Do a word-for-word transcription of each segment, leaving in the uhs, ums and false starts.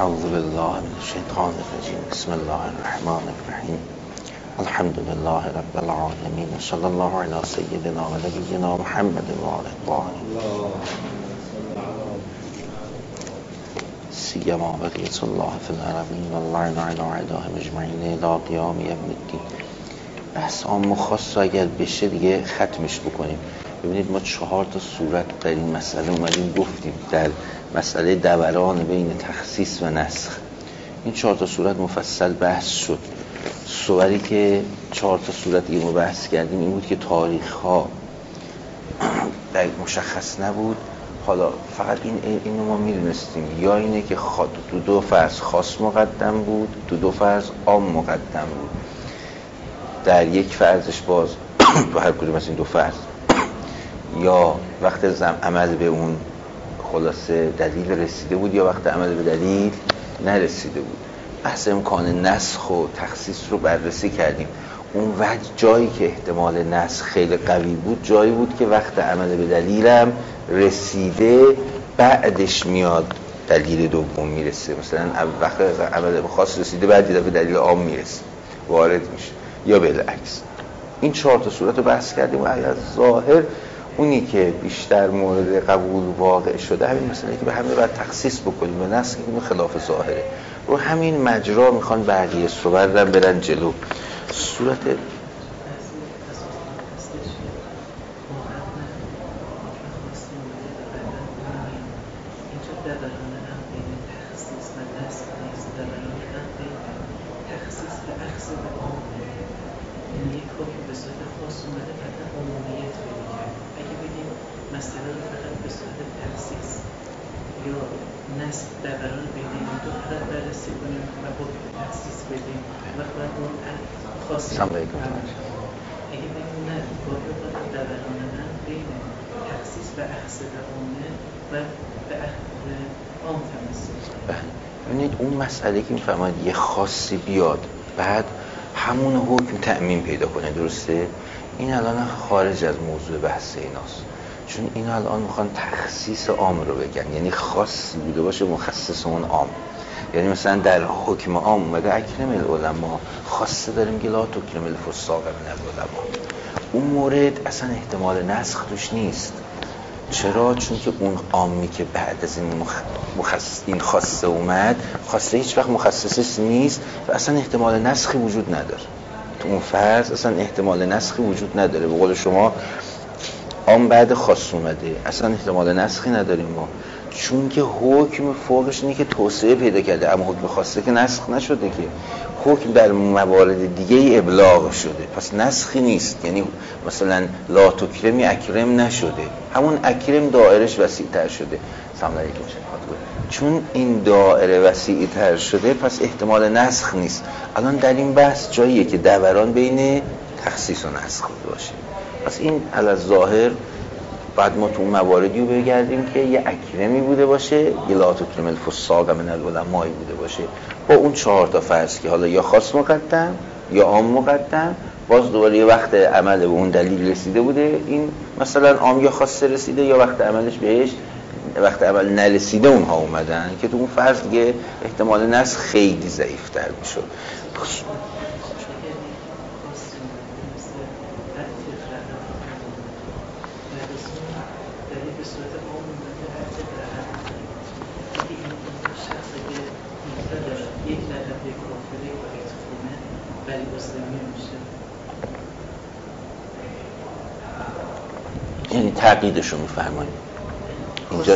اعوذ بالله من الشیطان الرجیم. بسم الله الرحمن الرحیم. الحمد لله رب العالمین و صلی الله علی سیدنا و نبینا محمد و آله الطاهرین سیما بقیت الله فی الارضین و اللعن علی اعدائهم اجمعین الی قیام یوم الدین. بحث عام و خاص رو اگر بشه دیگه ختمش بکنیم. ببینید ما چهار تا صورت در این مسئله اومدیم گفتیم در مسئله دوران بین تخصیص و نسخ. این چهار تا صورت مفصل بحث شد. صوری که چهار تا صورت دیگه ما بحث کردیم این بود که تاریخ ها مشخص نبود. حالا فقط این اینو ما میدونستیم یا اینه که دو دو فرض خاص مقدم بود، دو دو فرض عام مقدم بود. در یک فرضش باز تو هر کدوم از این دو فرض یا وقت زم عمل به اون خلاصه دلیل رسیده بود یا وقت عمل به دلیل نرسیده بود. بحث امکان نسخ و تخصیص رو بررسی کردیم. اون وجه جایی که احتمال نسخ خیلی قوی بود جایی بود که وقت عمل به دلیلم رسیده بعدش میاد دلیل دوم میرسه. مثلا وقت عمل به خاص رسیده بعد دیگه به دلیل عام میرسه وارد میشه یا بالعکس. این چهار تا صورت رو بحث کردیم و از ظاهر اونی که بیشتر مورد قبول واقع شده همین مسئله که به همه باید تخصیص بکنیم و نسخ اینو خلاف ظاهره. رو همین مجرا میخوان بقیه صور رو برن جلو. صورت ببینید اون مسئله که میفهمید یه خاصی بیاد بعد همون حکم تعمیم پیدا کنه، درسته؟ این الان خارج از موضوع بحث ایناست، چون این الان میخوان تخصیص عام رو بگن، یعنی خاصی بوده باشه مخصص اون عام. یعنی مثلا در حکم عام اومده اکرم العلماء، خاصه داریم که لا تکرم الفساق من العلماء. اون مورد اصلا احتمال نسخ توش نیست. چرا؟ چون که اون عامی که بعد از این مخصص این خاصه اومد، خاصه هیچ وقت مخصصی نیست و اصلا احتمال نسخی وجود نداره. تو اون فرض اصلا احتمال نسخی وجود نداره. به قول شما عام بعد خاص اومده، اصلا احتمال نسخی نداریم ما، چون که حکم فوقش اینه که توسعه پیدا کرده، اما حکم خاصه که نسخ نشده، که حکم در موارد دیگه ابلاغ شده، پس نسخی نیست. یعنی مثلا لا تکرمی اکرم نشده، همون اکرم دایرش وسیع تر شده. سلام علیکم. چون این دایره وسیع تر شده پس احتمال نسخ نیست. الان در این بحث جاییه که دوران بین تخصیص و نسخ باشه. پس این علی ظاهر بعد ما تو اون مواردی رو بگردیم که یه اکرمی بوده باشه، یه لا تکرم الفساق من العلماء بوده باشه، با اون چهار تا فرض که حالا یا خاص مقدم یا عام مقدم، باز دوباره یه وقت عمل به اون دلیل رسیده بوده، این مثلا عام یا خاص رسیده یا وقت عملش بهش وقت عمل نرسیده اونها اومدن که تو اون فرض دیگه احتمال نسخ خیلی ضعیف‌تر میشد. یعنی تقییدشو میفرماییم اینجا.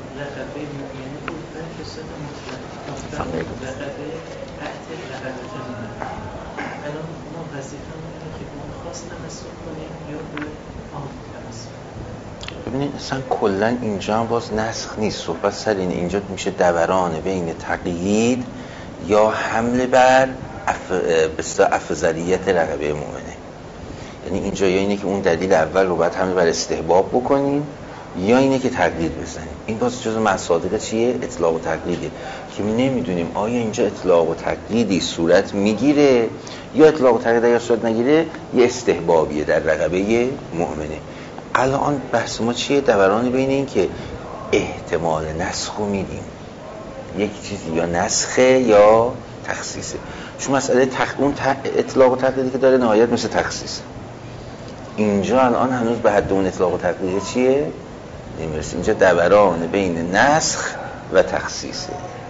ببینید اصلا کلن اینجا هم باز نسخ نیست، صحبت سر این اینجا میشه دوران بین تقیید یا حمله بر اف... افضلیت رقبه مومنه. یعنی اینجا یا اینه که اون دلیل اول رو باید حمله بر استحباب بکنیم یا اینه که تقلید بزنیم. این باز جزء مصادیق چیه؟ اطلاق و تقلیده که ما نمیدونیم آیا اینجا اطلاق و تقلیدی صورت میگیره یا اطلاق و تقلید اگر صورت نگیره یه استحبابیه در رقبه مؤمنه. الان بحث ما چیه؟ دوران بین این که احتمال نسخ رو میدیم یک چیزی یا نسخه یا تخصیصه. چون مسئله تخ... اون ت... اطلاق و تقلیدی که داره نهایت مثل تخصیص. اینجا الان هنوز به حد اون اطلاق و تقلیدی چیه؟ نمیرسه. اینجا دوران بین نسخ و تخصیصه.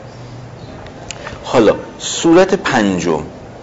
حالا صورت پنجم،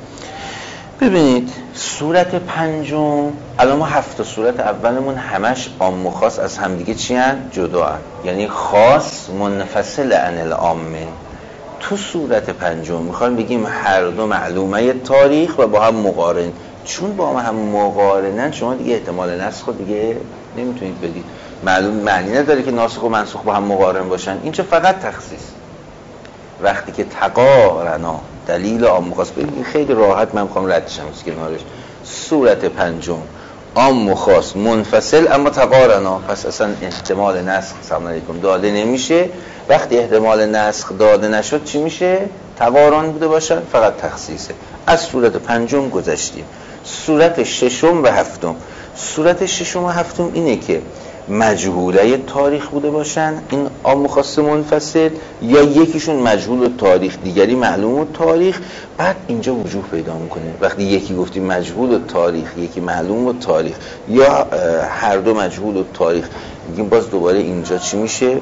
ببینید صورت پنجم، الان ما هفت تا صورت اولمون همش عام و خاص از همدیگه چی هن؟ جدا هن. یعنی خاص منفصل عن العامه. تو صورت پنجم میخوایم بگیم هر دو معلومه تاریخ و با هم مقارن. چون با هم مقارنن شما دیگه احتمال نسخ رو دیگه نمیتونید بدید. معلوم معنی نداره که ناسخ و منسوخ با هم مقارن باشن. اینجا فقط تخصیص. وقتی که تقارنا دلیل عام و خاص، ببینید خیلی راحت من میخوام ردشم از کنارش. صورت پنجم عام و خاص منفصل اما تقارنا، پس اصلا احتمال نسخ سلام علیکم داده نمیشه. وقتی احتمال نسخ داده نشد چی میشه؟ تقارن بوده باشن، فقط تخصیصه. از صورت پنجم گذشتیم. صورت ششم و هفتم. صورت ششم و هفتم اینه که مجهوله تاریخ بوده باشن، این عام و خاص منفصل، یا یکیشون مجهول تاریخ دیگری معلوم تاریخ. بعد اینجا وجوه پیدا میکنه وقتی یکی گفتیم مجهول تاریخ یکی معلوم تاریخ، یا هر دو مجهول تاریخ، میگیم باز دوباره اینجا چی میشه؟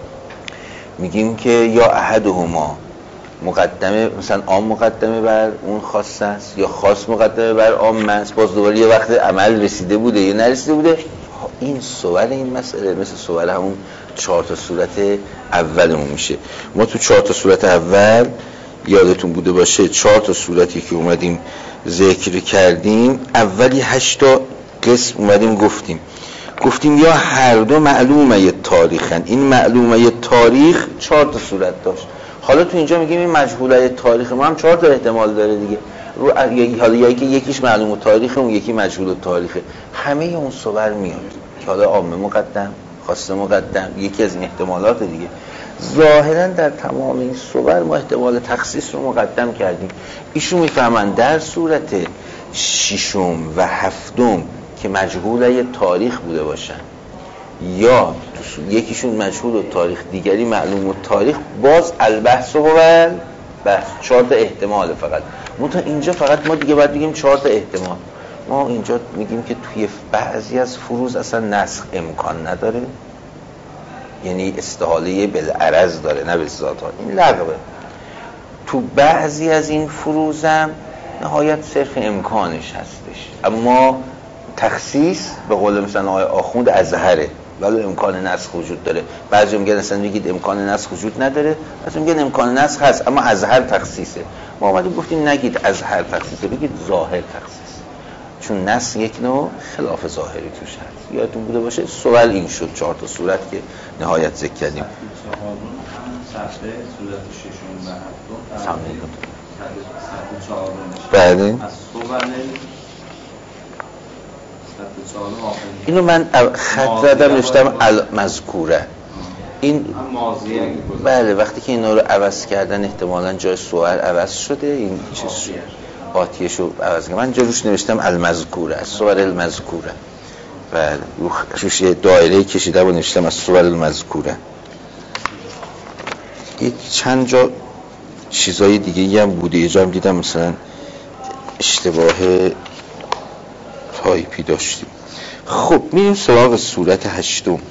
میگیم که یا احدهما مقدمه، مثلا عام مقدمه بر اون خاص است یا خاص مقدمه بر عام است. باز دوباره یه وقت عمل رسیده بوده یا نرسیده بوده. این صور این مسئله مثل صور همون چهار تا صورت اولمون میشه. ما تو چهار تا صورت اول یادتون بوده باشه، چهار تا صورتی که اومدیم ذکر کردیم، اولی هشت تا قسم اومدیم گفتیم گفتیم یا هر دو معلومه تاریخن. این معلومه تاریخ چهار تا صورت داشت. حالا تو اینجا میگیم این مجهوله تاریخ ما هم چهار تا احتمال داره دیگه. رو حالا یا که یکیش معلوم تاریخه اون یکی مجهول تاریخه. همه اون صور میاد که حالا عام مقدم خاص مقدم یکی از این احتمالات دیگه. ظاهرا در تمام این صور ما احتمال تخصیص رو مقدم کردیم. ایشون میفهمن در صورت ششم و هفتم که مجهوله تاریخ بوده باشن یا یکیشون مجهول تاریخ دیگری معلوم تاریخ، باز البحث و بحث چهار تا احتمال فقط. منتها اینجا فقط ما دیگه باید بگیم چهار تا احتمال. ما اینجا میگیم که توی بعضی از فروض اصلا نسخ امکان نداره، یعنی استحاله بالعرض داره نه بالذات. این لغوه. تو بعضی از این فروض هم نهایت صرف امکانش هستش، اما تخصیص به قول مثلا آقای آخوند ازهره، ولی امکان نسخ وجود داره. بعضی میگن اصلا میگید امکان نسخ وجود نداره، بعضی میگن امکان نسخ هست اما ازهر تخصیصه. ما اومدیم گفتیم نگید ازهر تخصیصه، بگید ظاهر تخصیص، چون نسخ یک نوع خلاف ظاهری توش هست. یادتون بوده باشه سوال این شد چهار تا صورت که نهایت ذکر کردیم. صفحه صورت ششم و هفتم سامعین صفحه چهارم بله از صور اینو من خط زدم نوشتم المذکوره. این بله وقتی که اینا رو عوض کردن احتمالاً جای صور عوض شده، این چیز آتیش رو عوض کردن. من جلوش نوشتم المذکوره، از صور المذکوره. بله روش یه دایره کشیده و نوشتم از صور المذکوره. یک چند جا چیزای دیگه هم بوده، یه جا هم دیدم مثلا اشتباه تایپی داشتیم. خب میریم سراغ صورت هشتم.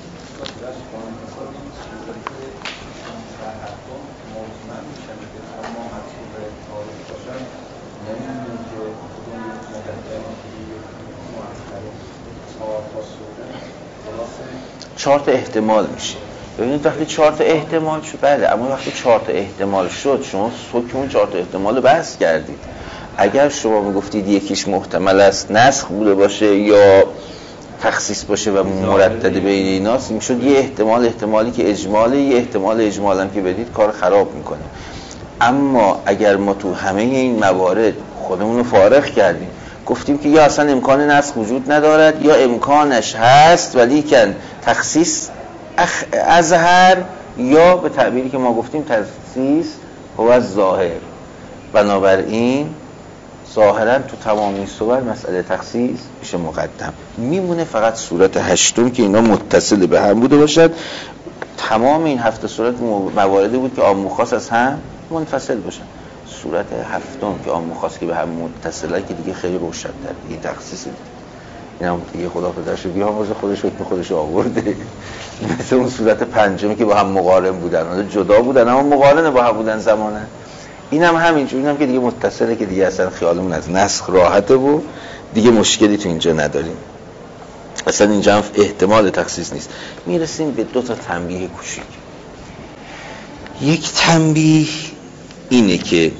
چهار تا احتمال میشه. ببینید وقتی چهار تا احتمال شد بله، اما وقتی چهار تا احتمال شد شما حکم چهار تا احتمال رو بحث کردید. اگر شما میگفتید یکیش محتمل است نسخ بوده باشه یا تخصیص باشه و مردد بین ایناست، میشد یه احتمال احتمالی که اجماله، یه احتمال اجمال هم که بدید کار خراب میکنه. اما اگر ما تو همه این موارد خودمون رو فارغ کردیم، گفتیم که یا اصلا امکان نسخ وجود ندارد یا امکانش هست ولی که تخصیص ازهر، یا به تعبیری که ما گفتیم تخصیص هو از ظاهر. بنابراین ظاهرا تو تمام این صور مسئله تخصیص میشه مقدم. میمونه فقط صورت هشتم که اینا متصل به هم بوده باشد. تمام این هفت صورت مواردی بود که عام و خاص از هم منفصل باشن. صورت هفتم که عام و خاص که به هم متصله که دیگه خیلی روشن‌تر، دیگه تخصیص دیگه. اینم دیگه خدا پدرش بیامرزه، خودش حکم خودش آورده. مثل اون صورت پنجمی که با هم مقارن بودن، اون جدا بودن اما مقارن با هم بودن زمانه. اینم هم همینجوری، اینم که دیگه متصله که دیگه اصلا خیالمون از نسخ راحته و دیگه مشکلی تو اینجا نداریم. اصلا اینجا هم احتمال تخصیص نیست. میرسیم به دو تا تنبیه کوچیک. یک تنبیه اینه که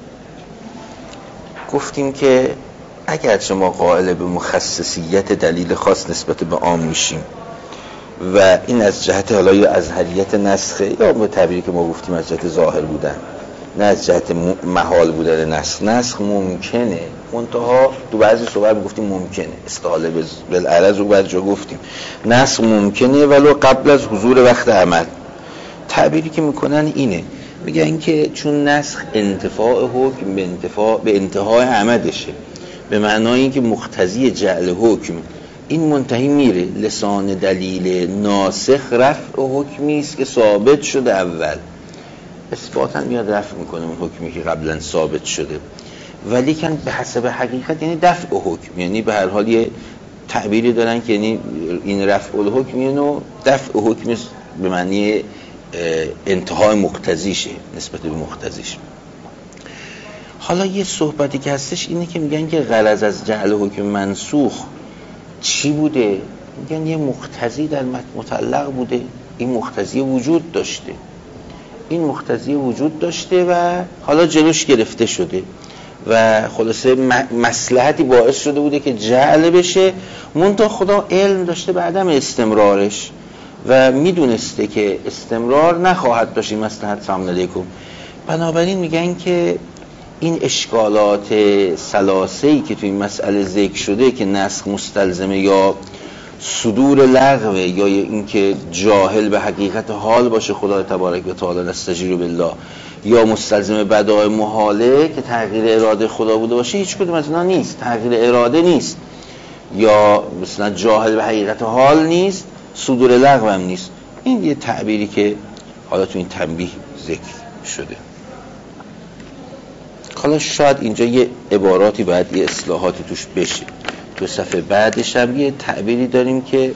گفتیم که اگرچه ما قائل به مخصصیت دلیل خاص نسبت به عام میشیم و این از جهت حالا یا ازهریت نسخه یا به تعبیری که ما گفتیم از جهت ظاهر بودن، نه از جهت محال بودن نسخ. نسخ ممکنه، منتها تو بعضی صحبت میگفتیم ممکنه، استحاله بالعرض رو بعضی جا گفتیم نسخ ممکنه ولو قبل از حضور وقت عمل. تعبیری که میکنن اینه، میگن که چون نسخ انتفاع حکم به انتفاع به انتهای عمدشه، به معنای اینکه مقتضی جعل حکم این منتهی میره، لسان دلیل ناسخ رفع حکمی است که ثابت شده اول، اثباتا میاد رفع میکنه اون حکمی که قبلا ثابت شده، ولی کن به حسب حقیقت یعنی دفع حکم، یعنی به هر حال یه تعبیری دارن که یعنی این رفع الحکم اینو دفع حکم به معنی انتهای مقتضیشه نسبت به مقتضیش. حالا یه صحبتی که هستش اینه که میگن که غرض از جعل حکم منسوخ چی بوده؟ میگن یه مقتضی در مطلق بوده، این مقتضی وجود داشته، این مقتضی وجود داشته و حالا جلوش گرفته شده و خلاصه مصلحتی باعث شده بوده که جعل بشه، منتها خدا علم داشته به عدم استمرارش و میدونسته که استمرار نخواهد داشت این مصلحت. سلام علیکم. بنابراین میگن که این اشکالات ثلاثه‌ای که تو این مسئله ذکر شده که نسخ مستلزمه یا صدور لغوه یا اینکه جاهل به حقیقت حال باشه خدا تبارک و تعالی نستجیر بالله، یا مستلزم بدائع محاله که تغییر اراده خدا بوده باشه، هیچ کدوم از اینا نیست. تغییر اراده نیست، یا مثلا جاهل به حقیقت حال نیست، صدور لغو هم نیست. این یه تعبیری که حالا تو این تنبیه ذکر شده. حالا شاید اینجا یه عباراتی باید یه اصلاحاتی توش بشه. دو صفحه بعدش هم یه تعبیری داریم که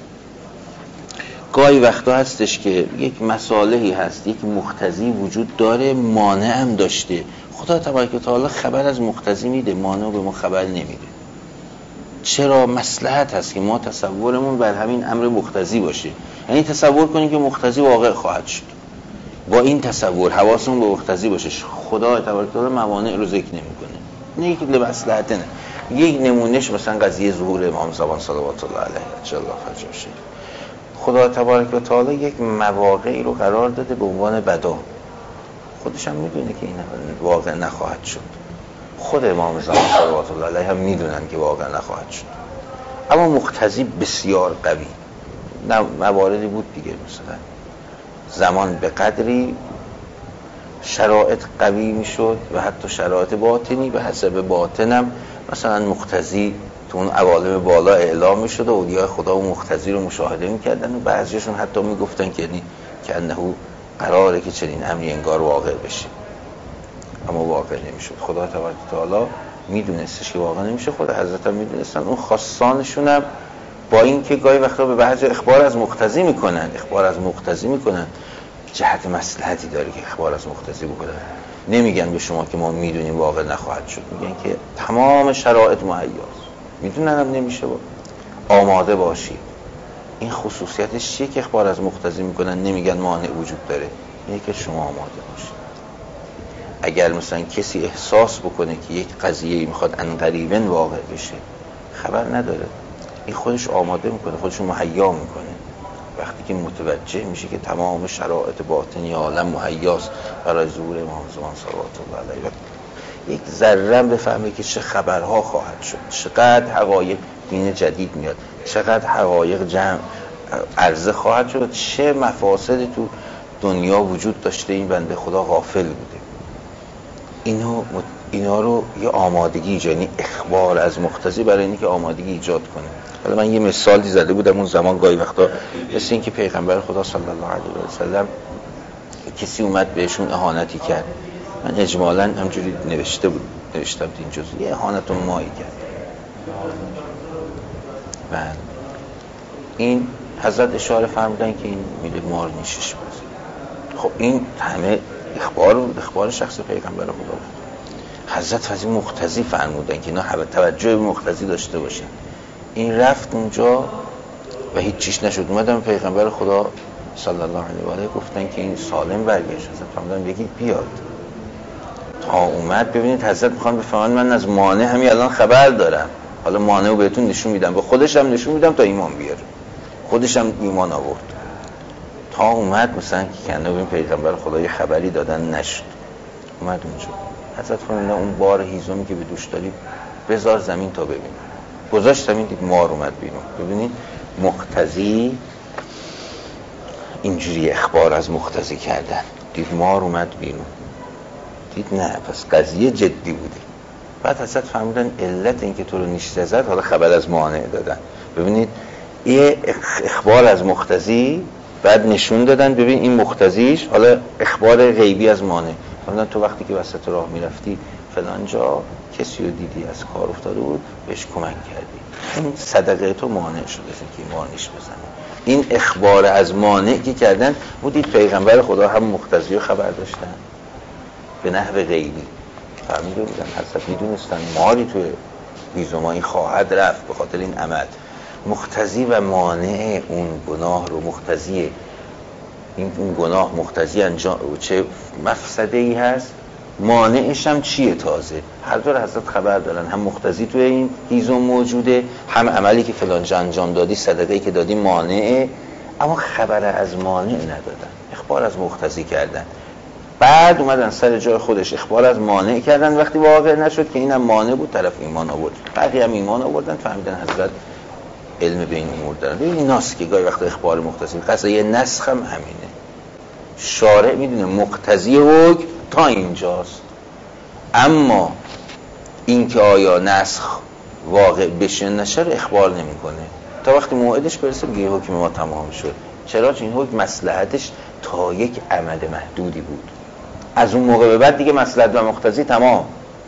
گاهی وقتا هستش که یک مصالحی هست، یک مقتضی وجود داره، مانع هم داشته. خدا تبارک و تعالی خبر از مقتضی میده، مانع به ما خبر نمیده. چرا؟ مصلحت هست که ما تصورمون بر همین امر مقتضی باشه. یعنی تصور کنیم که مقتضی واقع خواهد شد، با این تصور حواسمون به مقتضی باشه. خدا تبارک و تعالی موانع رو ذکر نمیکنه، نه یک لمصلحت نه. یک نمونهش مثلا قضیه ظهور امام زمان صلوات الله علیه اجل الله فرجه. خدا تبارک و تعالی یک مواقعی رو قرار داده به عنوان بدا، خودش هم میدونه که این واقع نخواهد شد. خود امام زمان صلوات الله علیه هم میدونن که واقع نخواهد شد، اما مقتضی بسیار قوی. مواردی بود دیگه، مثلا زمان به قدری شرایط قوی میشد و حتی شرایط باطنی به حسب باطنم مثلا مقتضی تو اون عوالم بالا اعلام میشد و اولیاء خدا و مقتضی رو مشاهده میکردن و بعضیشون حتی میگفتن که یعنی که انه قراره که چنین امری انگار واقع بشه، اما واقع نمیشد. خدا تبارک و تعالی میدونستش که واقع نمیشه، خود حضرت هم میدونستن. اون خاصانشون هم با این که گاهی وقتا به بعضی اخبار از مقتضی میکنن اخبار از مقتضی میکنن جهت مصلحتی داره که اخبار از مقتضی بکنن. نمیگن به شما که ما میدونیم واقع نخواهد شد، میگن که تمام شرایط مهیاست، میدونن هم نمیشه، با آماده باشی. این خصوصیتش چیه که اخبار از مقتضی میکنن، نمیگن مانع وجود داره، اینه که شما آماده باشید. اگر مثلا کسی احساس بکنه که یک قضیه میخواد عنقریباً واقع بشه، خبر نداره، این خودش آماده میکنه، خودش مهیا میکنه. وقتی که متوجه میشه که تمام شرایط باطنی عالم مهیاست برای ظهور امام زمان صلوات الله علیه، یک ذره بفهمه که چه خبرها خواهد شد، چقدر حقایق دین جدید میاد، چقدر حقایق جمع عرضه خواهد شد، چه مفاسد تو دنیا وجود داشته، این بنده خدا غافل بوده. اینو اینا رو یه آمادگی ایجاد، یعنی اخبار از مقتضی برای اینکه آمادگی ایجاد کنه. حالا من یه مثالی زده بودم اون زمان، گاهی وقتا مثل اینکه پیغمبر خدا صلی الله علیه و سلم کسی اومد بهشون اهانتی کرد، من اجمالاً همجوری نوشته بود نوشتم این جزئی یه اهانت مایی کرد و این حضرت اشاره فرمودن که این میره مار نیشش بازه. خب این همه اخبار اخبار شخص پیغمبر خدا بود. حضرت فضی مقتضی فرمودن که اینا توجه به مقتضی داشته باشن. این رفت اونجا و هیچ چیش نشد. اومدن پیغمبر خدا صلی الله علیه و آله گفتن که این سالم برگشت. حضرت فرمودن بگید بیاد. تا اومد ببینید حضرت میخوان بفهمن من از مانع همین الان خبر دارم، حالا مانع رو بهتون نشون میدم، به خودش هم نشون میدم تا ایمان بیاره. خودش هم ایمان آورد. تا اومد مثلا که کنه ببین پیغمبر خدا یه خبری دادن نشد. اومد اونجا حضرت فرمودن اون بار هیزمی که به دوش داری بذار زمین تا ببین. گذاشت زمین، دید مار اومد بیرون. ببینید مقتضی اینجوری اخبار از مقتضی کردن. دید مار اومد بیرون، دید نه پس قضیه جدی بوده. بعد حضرت فرمودن علت این که تو رو نیشته زد حالا خبر از مانع دادن. ببینید یه اخبار از مقتضی بعد نشون دادن ببین این مقتضیش، حالا اخبار غیبی از مانع. فرمودن تو وقتی که وسط راه میرفتی فلان جا کسی رو دیدی از کار افتاده بود بهش کمک کردی، این صدقه تو مانع شده که مار نیش بزنه. این اخبار از مانع که کردن بودید پیغمبر خدا هم مقتضی رو خبر داشتن به نحو غیبی فهمیده بودن. حضرت میدونستن ماری توی هیزمایی خواهد رفت به خاطر این عمل. مقتضی و مانع اون گناه رو مقتضی این اون گناه مقتضی انجام چه مفسده ای هست، مانعش هم چیه تازه. هر دو رو حضرت خبر دارن، هم مقتضی توی این هیزم موجوده، هم عملی که فلان جا انجام دادی صدقه‌ای که دادی مانعه، اما خبر از مانع ندادن، اخبار از مقتضی کردن. بعد اومدن سر جای خودش اخبار از مانع کردن. وقتی واقع نشد که اینم مانع بود طرف ایمان آورد، بقیه هم ایمان آوردن. فهمیدن حضرت علم به این امور دارن. ببین ناس که گاهی وقت اخبار مقتضی قضیه نسخ هم همینه. شارع میدونه مقتضی حکم تا اینجاست، اما این که آیا نسخ واقع بشه نشه رو اخبار نمیکنه تا وقتی موعدش برسه بگه حکم ما تمام شد. چرا؟ چون این حکم مصلحتش تا یک عمل محدودی بود، از اون موقع به بعد دیگه مصلحت و مقتضی تمام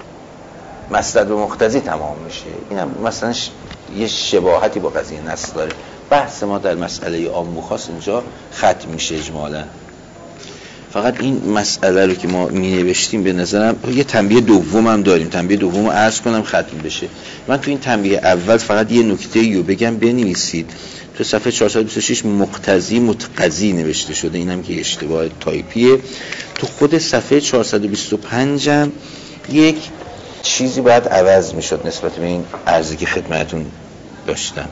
مصلحت و مقتضی تمام میشه. اینم مثلا یه شباهتی با قضیه نسخ داره. بحث ما در مسئله عام و خاص اینجا ختم میشه اجمالا. فقط این مسئله رو که ما می نوشتیم به نظرم یه تنبیه دوم هم داریم. تنبیه دوم رو عرض کنم ختم بشه. من تو این تنبیه اول فقط یه نکته رو بگم بنویسید. تو صفحه چهارصد و بیست و شش مقتضی متقضی نوشته شده، اینم که اشتباه تایپیه. تو خود صفحه چهارصد و بیست و پنج هم یک چیزی باید عوض میشد نسبت به این عرضی که خدمتون داشتم.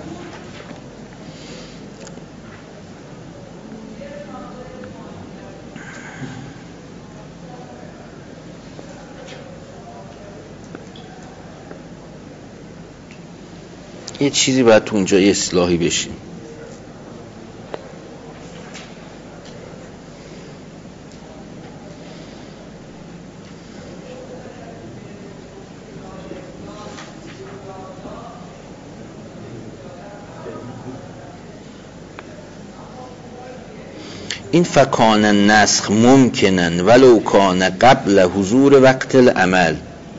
یه چیزی باید تو اونجا یه اصلاحی بشیم. این فکان النسخ ممکنن ولو کان قبل حضور وقت العمل.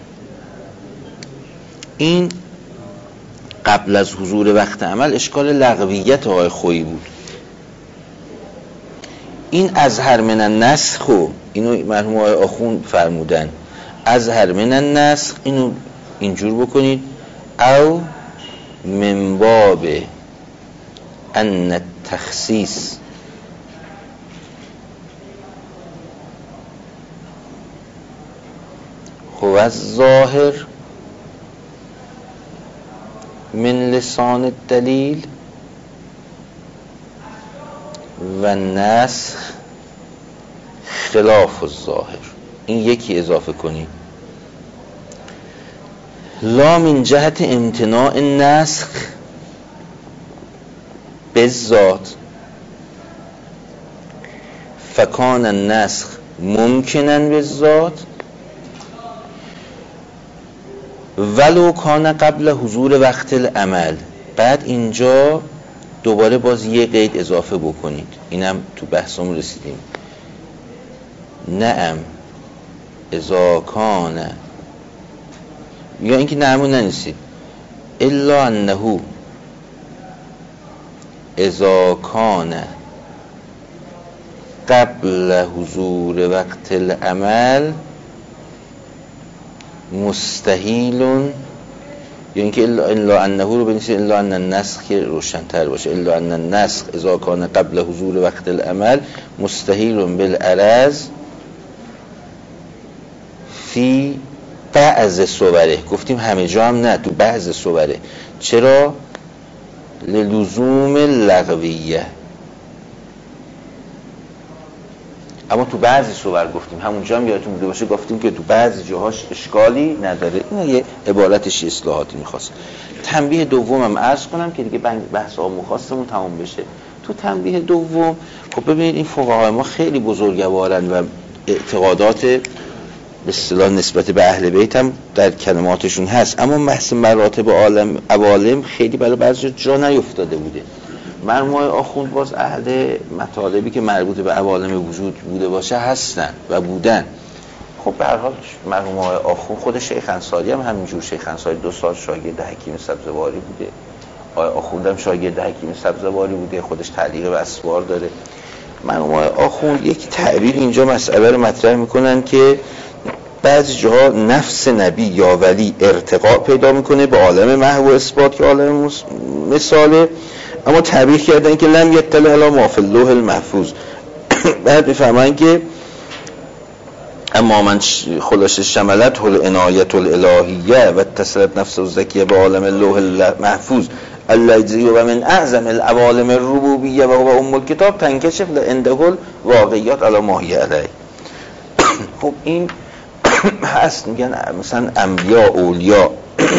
این قبل از حضور وقت عمل اشکال لغویت آقای خویی بود. این اظهر من النسخ، اینو مرحوم آقای آخوند فرمودن اظهر من النسخ، اینو اینجور بکنید او من باب ان التخصیص هو الظاهر من لسان الدلیل و نسخ خلاف الظاهر. این یکی اضافه کنید. لا من جهت امتناع النسخ بالذات فکان النسخ ممکنن بالذات ولو کان قبل حضور وقت العمل. بعد اینجا دوباره باز یه قید اضافه بکنید، اینم تو بحثمون رسیدیم. نعم اذا کان، یا اینکه نعمون ننویسید، الا انه اذا کان قبل حضور وقت العمل مستحیل، یا اینکه الا انه رو بنویسید الا ان النسخ که روشن‌تر باشه، الا ان النسخ اذا کان قبل حضور وقت العمل مستحیل بالعرض فی بعض صوره. گفتیم همه جا هم نه، تو بعض صوره. چرا؟ للزوم لغویه. اما تو بعضی صور گفتیم، همونجا هم یادتون بوده باشه گفتیم که تو بعضی جاهاش اشکالی نداره. این یه عبارتش اصلاحاتی میخواست. تنبیه دومم عرض کنم که دیگه بحث آمو خواستمون تمام بشه. تو تنبیه دوم خب ببینید این فقهای ما خیلی بزرگوارن و اعتقادات به اصطلاح نسبت به اهل بیت هم در کلماتشون هست، اما بحث مراتب عالم عوالم خیلی برای بعضی جا نیفتاده بوده. مرحوم آقای آخوند باز اهل مطالبی که مربوط به عوالم وجود بوده باشه هستن و بودن. خب به هر حال مرحوم آقای آخوند خود شیخ انصاری هم همینجور، شیخ انصاری دو سال شاگرد حکیم سبزواری بوده، آقای آخوند هم شاگرد حکیم سبزواری بوده، خودش تعلیق و اسوار داره. مرحوم آقای آخوند یک تعبیر اینجا مسئله رو مطرح میکنن که بعضی جاها نفس نبی یا ولی ارتقا پیدا میکنه به عالم محو و اثبات که عالم مثاله، اما تعبیر کردن که لم یطلع علی ما فی اللوح المحفوظ. بعد میفهمن که اما من خلاصه شملت العنایت الالهیه و اتصلت نفس الزکیه به عالم اللوح المحفوظ الذی و من اعظم العوالم الربوبیه و هو ام الکتاب تنکشف عنده الواقعیات علی ما هی علیه. خب این هست، میگن مثلا انبیا اولیا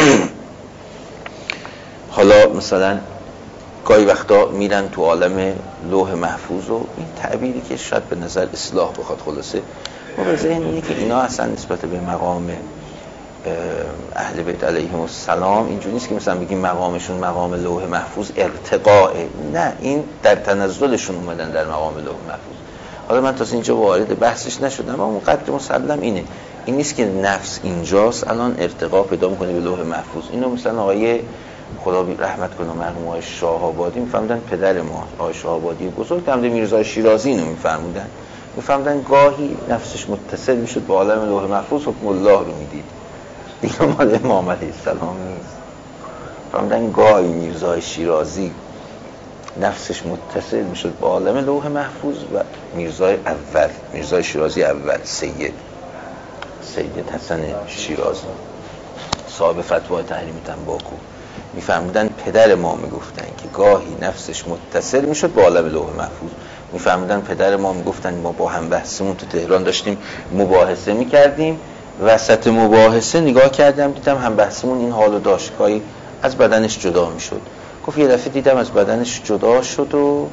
حالا مثلا گاهی وقتا میرن تو عالم لوح محفوظ و این تعبیری که شاید به نظر اصلاح بخواد خلاصه ما به ذهن اینه که اینا اصلا نسبت به مقام اهل بیت علیهم السلام اینجوری نیست که مثلا بگیم مقامشون مقام لوح محفوظ ارتقاء، نه، این در تنزلشون اومدن در مقام لوح محفوظ. حالا من تا اینجا وارد بحثش نشدم، اما قدر مسلم اینه، این نیست که نفس اینجاست الان ارتقا پیدا میکنه به لوح محفوظ. اینو مثلا آقای خدا رحمت کنه مرحوم آقای شاه آبادی میفهمدن، پدر ما آقای شاه آبادی بزرگ هم میرزا شیرازی اینو میفهمدن، میفهمدن گاهی نفسش متصل میشد به عالم لوح محفوظ، حکم الله رو میدید، دیگه مال امام علیه السلام نیست. فهمدن گاهی میرزا شیرازی نفسش متصل میشد به عالم لوح محفوظ و میرزای اول، میرزا شیرازی اول، سید سید حسن شیرازی صاحب فتوای تحریم تنباکو، میفهمیدن پدر ما میگفتن که گاهی نفسش متصل میشد به عالم لوح محفوظ. میفهمیدن پدر ما میگفتن ما با هم بحثمون تو تهران داشتیم مباحثه میکردیم، وسط مباحثه نگاه کردم دیدم هم بحثمون این حالو داشت، گاهی از بدنش جدا میشد. گفت یه دفعه دیدم از بدنش جدا شد و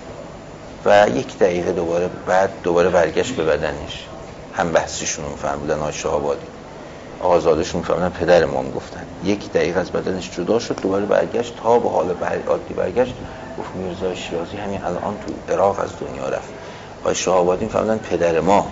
و یک دقیقه دوباره بعد دوباره برگشت به بدنش. هم بحثشون رو میفهمیدن آقای شاه آبادی، آزادشون میفهمیدن پدر ما میگفتن یک دقیقه از بدنش جدا شد دوباره برگشت تا به حال عادی برگشت. گفت میرزا شیرازی همین الان تو عراق از دنیا رفت. آقای شاه آبادی میفهمیدن پدر ما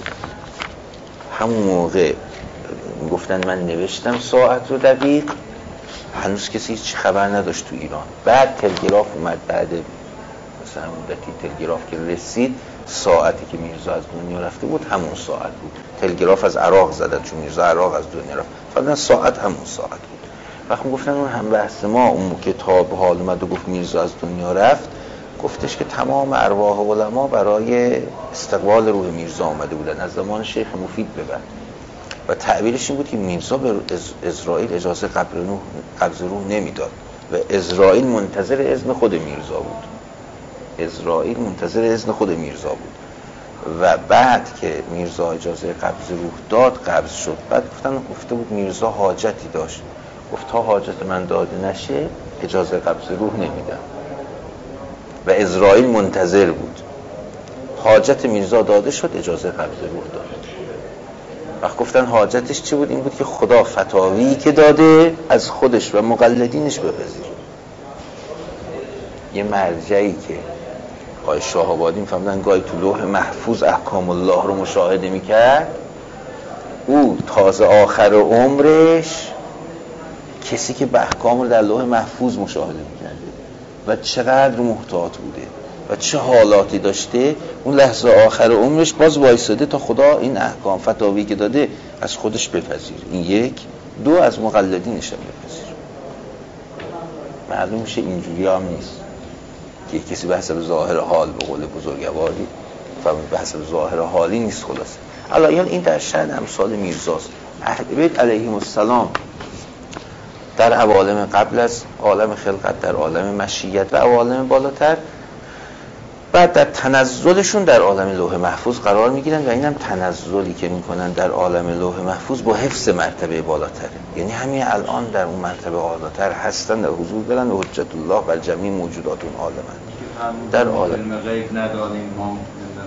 همون موقع میگفتن من نوشتم ساعت رو دقیق، هنوز کسی هیچ خبر نداشت تو ایران. بعد تلگراف اومد، بعد مثلا مدتی تلگراف که رسید ساعتی که میرزا از دنیا رفته بود همون ساعت بود. تلگراف از عراق زدن چون میرزا عراق از دنیا رفت، فقط ساعت همون ساعت بود. وقتی گفتن اون هم بحث ما اون کتاب حال اومد و گفت میرزا از دنیا رفت، گفتش که تمام ارواح علما برای استقبال روح میرزا اومده بودن از زمان شیخ مفید به بعد، و تعبیرش این بود که میرزا به اسرائیل اجازه قبر روح قبض روح نمیداد و اسرائیل منتظر اذن خود میرزا بود. اسرائیل منتظر اذن خود میرزا بود و بعد که میرزا اجازه قبض روح داد قبض شد. بعد گفتن گفته بود میرزا حاجتی داشت، گفت تا حاجت من داده نشه اجازه قبض روح نمیدم و اسرائیل منتظر بود. حاجت میرزا داده شد اجازه قبض روح داد. وقت گفتن حاجتش چی بود؟ این بود که خدا فتاوی که داده از خودش و مقلدینش بپذیر. یه مرجعی که آقای شاه آبادی می‌فهمدن گاهی تو لوح محفوظ احکام الله رو مشاهده می‌کرد، او تازه آخر عمرش کسی که به احکام رو در لوح محفوظ مشاهده می‌کرده و چقدر محتاط بوده و چه حالاتی داشته، اون لحظه آخر عمرش باز وایساده تا خدا این احکام فتاوی که داده از خودش بپذیر. این یک. دو، از مقلدینش هم بپذیر. معلوم میشه اینجوری هم نیست که کسی به حسب ظاهر حال، به قول بزرگواری فهمید، به حسب ظاهر حالی نیست. خلاصه الان این در شأن امثال میرزاست. اهل بیت علیهم السلام در عوالم قبل از عالم خلقت، در عالم مشیت و عوالم بالاتر، بعد در تنزلشون در عالم لوح محفوظ قرار میگیرن و اینم تنزلی که میکنن در عالم لوح محفوظ با حفظ مرتبه بالاتره. یعنی همین الان در اون مرتبه بالاتر هستن، در حضور دارن و حجت الله بر جمیع موجودات اون عالمن. در عالم غیب نداریم ما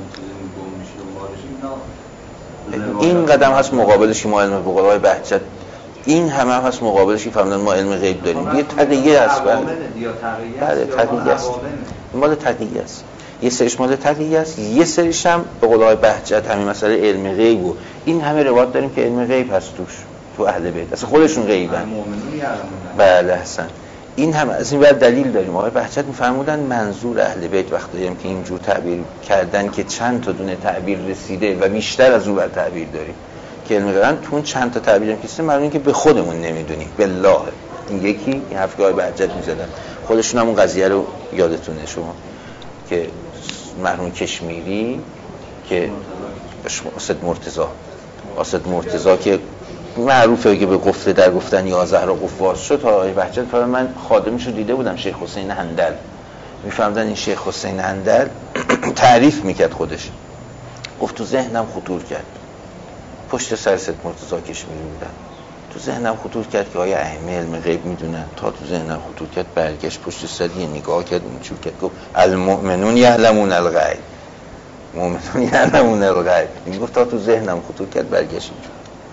این قدم هست مقابلش ما علم بقولای بهجت، این همه هم هست مقابلش که فهمیدن ما علم غیب داریم. یه تقیه هست. بله تقیه هست. مال تقیه است. یه سریش مال تقیه است، یه سریش هم به قولای بهجت همین مسئله علم غیب و این همه روایت داریم که علم غیب هست توش، تو اهل بیت اصلا خودشون غیبن. بله حسن. این هم از این ور دلیل داریم. آقای بهجت می‌فرمودن منظور اهل بیت وقتی هم که اینجور تعبیر کردن که چند تا دونه تعبیر رسیده و بیشتر از اون ور تعبیر داریم که علم غیبن، تو اون چند تا تعبیر هم کسی معلومه که به خودمون نمیدونیم. بالله این یکی، این حرف که آقای بهجت می‌زدن خودشون هم اون قضیه رو یادتونه شما که مرحوم کشمیری که اسد مرتضی اسد مرتضی که معروفه که به گفته در گفتن یا زهرا قفاز شد، آقای بهجت فرمود من خادمش رو دیده بودم، شیخ حسین هندل. میفهمدن این شیخ حسین هندل تعریف میکرد خودش، گفت تو ذهنم خطور کرد، پشت سر اسد مرتضی کشمیری بودن، تو ذهنم خطور کرد که آیا ائمه علم غیب میدونن؟ تا تو ذهنم خطور کرد برگشت پشت سر یه نگاه کرد اینجور کرد، گفت المؤمنون یعلمون الغیب، مؤمنون یعلمون الغیب. این گفت تا تو ذهنم خطور کرد برگشت اینجور.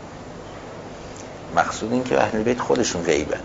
مقصود این که اهل بیت خودشون غیبن،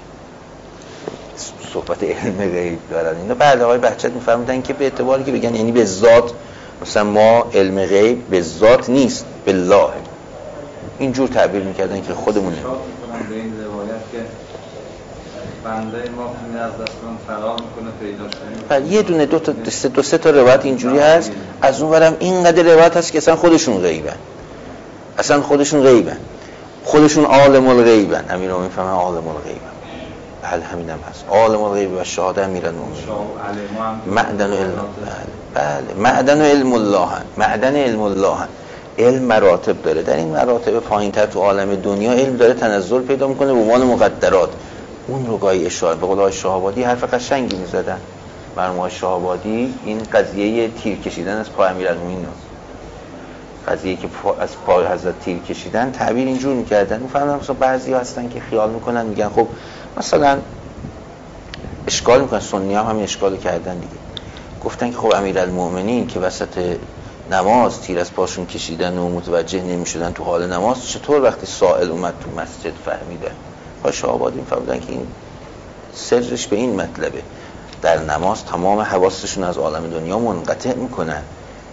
صحبت علم غیب دارن اینا. بعد آقای بهجت میفرمودن که به اعتباری که بگن یعنی به ذات، مثلا ما علم غیب به ذات نیست، بالله، اینجور تعبیر میکردن که خودمونه. به این روایت که بنده ما که از دستان فرار میکنه پیداش کنیم، یه دونه دو تا دو سه, دو سه تا روایت اینجوری هست. از اون ورم اینقدر روایت هست که اصلا خودشون غیبن، اصلا خودشون غیبن، خودشون عالم الغیبن. امیر رو میفهمن عالم الغیبن. بله همین هم هست، عالم الغیب و شهاده امیرن مومنین، معدن علم. بله معدن علم الله، معدن علم الله. علم مراتب داره، در این مراتب پایین‌تر تو عالم دنیا علم داره تنزل پیدا میکنه به عنوان مقدرات. اون رو گاهی اشاره به قول آقای شاه آبادی حرف قشنگی میزدن. مرحوم آقای شاه آبادی این قضیه تیر کشیدن از پای امیرالمومنین، قضیه که از پای حضرت تیر کشیدن تعبیر اینجور میکردن. میفهمن مثلا بعضی هستن که خیال میکنن میگن خب مثلا اشکال میکنن، سنی هم همین اشکالو کردن دیگه، گفتن که خب امیرالمومنین که وسط نماز تیر از پاشون کشیدن و متوجه نمیشدن تو حال نماز، چطور وقتی سائل اومد تو مسجد فهمیدن؟ آقای شاه آبادی فهمیدن که این سرش به این مطلبه، در نماز تمام حواسشون از عالم دنیا منقطع میکنن،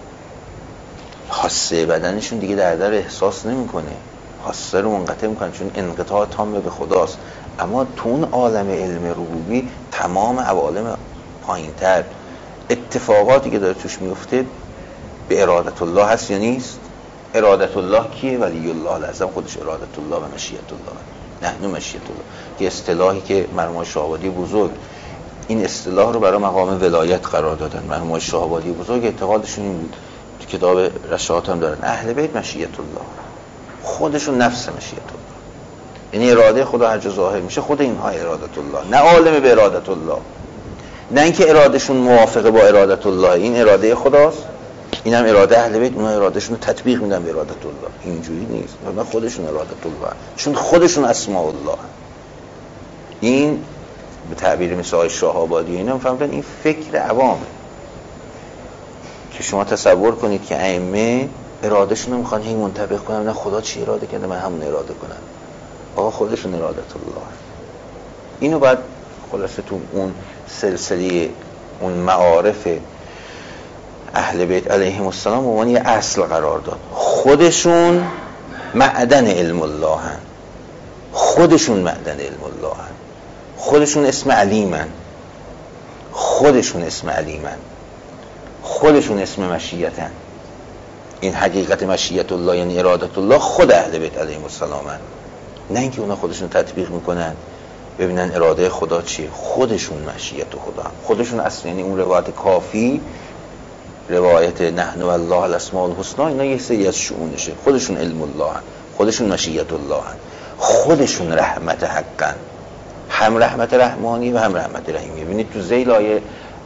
حاسه بدنشون دیگه در در احساس نمیکنه، حاسه رو منقطع میکنن چون انقطاع تام به خداست. اما تو اون عالم علم ربوبی تمام عوالم پایینتر اتفاقاتی که داره توش میفته به ارادت الله هست یا نیست؟ ارادت الله کیه؟ ولی الله الاعظم خودش ارادت الله و مشیت الله، نحن مشیت الله، که اصطلاحی که مرحوم شاه آبادی بزرگ این اصطلاح رو برای مقام ولایت قرار دادن. مرحوم شاه آبادی بزرگ اعتقادشون این بود، تو کتاب رشاهات هم دارن، اهل بیت مشیت الله، خودشون نفس مشیت الله، یعنی اراده خدا هر جا ظاهر میشه خود اینها ارادت الله، نه عالم به ارادت الله، نه اینکه ارادهشون موافقه با ارادت الله، این اراده خداست، اینم اراده اهل بیت، اونها ارادهشون رو تطبیق میدن به ارادت الله. اینجوری نیست، نه خودشون ارادت الله، چون خودشون اسماء الله. این به تعبیر مثال شاه آبادی اینا فهمیدن این فکر عوامه که شما تصور کنید که ائمه ارادهشون رو میخوان هی منطبق کنن، نه خدا چی اراده کرده من همون اراده کنم. آقا خودشون ارادت الله. اینو بعد خلاصه تو اون سلسله اون معارف اهل بیت علیهم السلام به عنوان یه اصل قرار داد. خودشون معدن علم الله هن. خودشون معدن علم الله هن. خودشون اسم علیمن. خودشون اسم علیمن. خودشون اسم مشیتن. این حقیقت مشیت الله یعنی ارادت الله خود اهل بیت علیهم السلام هن. نه اینکه اونا خودشون تطبیق میکنن ببینن اراده خدا چیه. خودشون مشیت خدا هم. خودشون اصلا یعنی اون روایت کافی، روایت نحن و الله الاسماء الحسنی، اینا یه سری از شؤونشه. خودشون علم الله هن. خودشون مشیت الله هن. خودشون رحمت حقن، هم رحمت رحمانی و هم رحمت رحیمی. ببینید تو ذیل آیه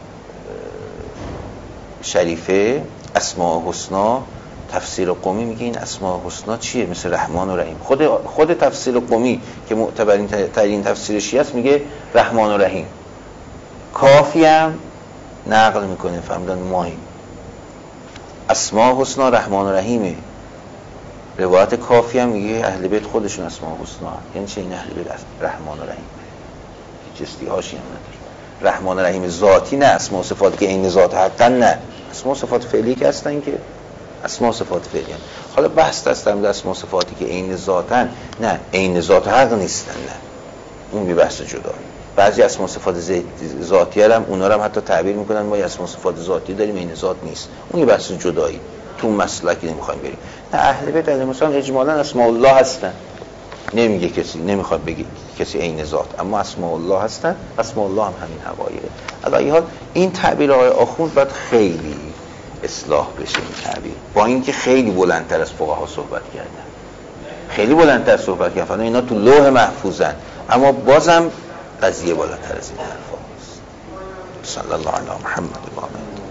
شریفه اسماء حسنا تفسیر قمی میگه این اسماء حسنا چیه؟ مثل رحمان و رحیم. خود خود تفسیر قمی که معتبرین ترین تفسیر شیعه است میگه رحمان و رحیم. کافی هم نقل میکنه فهمیدن ماهی اسماء حسنا رحمان و رحیمه. روایت کافی هم میگه اهل بیت خودشون اسماء حسنا هم. یعنی چه این اهل بیت رحمان و رحیم هیچ استیهاشی هم نداره. رحمان و رحیم ذاتی نه، اسماء و صفات که عین ذات حقا نه، اسماء و صفات فعلی که هستن که اسماء و صفات فعلی هم. حالا بحث هستم در اسماء و صفاتی که عین ذاتن نه عین ذات حق نیستن، نه اون بی بحث جدا. بعضی اسماء و صفات ذاتی هم اونا رو هم حتی تعبیر میکنن ما اسماء و صفات ذاتی داریم عین ذات نیست، اون یه بحث جدایی تو مسلکی نمیخوایم بریم. نه اهل بیت علیهم السلام اجمالا اسماء الله هستن، نمیگه کسی نمیخواد بگه کسی عین ذات، اما اسماء الله هستن. اسماء الله هم همین حوایره. علی حال این تعبیر آقای آخوند باید خیلی اصلاح بشه. این تعبیر با اینکه خیلی بلندتر از فقها صحبت کردن، خیلی بلندتر صحبت کردن، اینا تو لوح محفوظن، اما بازم قضیه بالاتر از این حرفاست. صلی الله علی محمد و آله.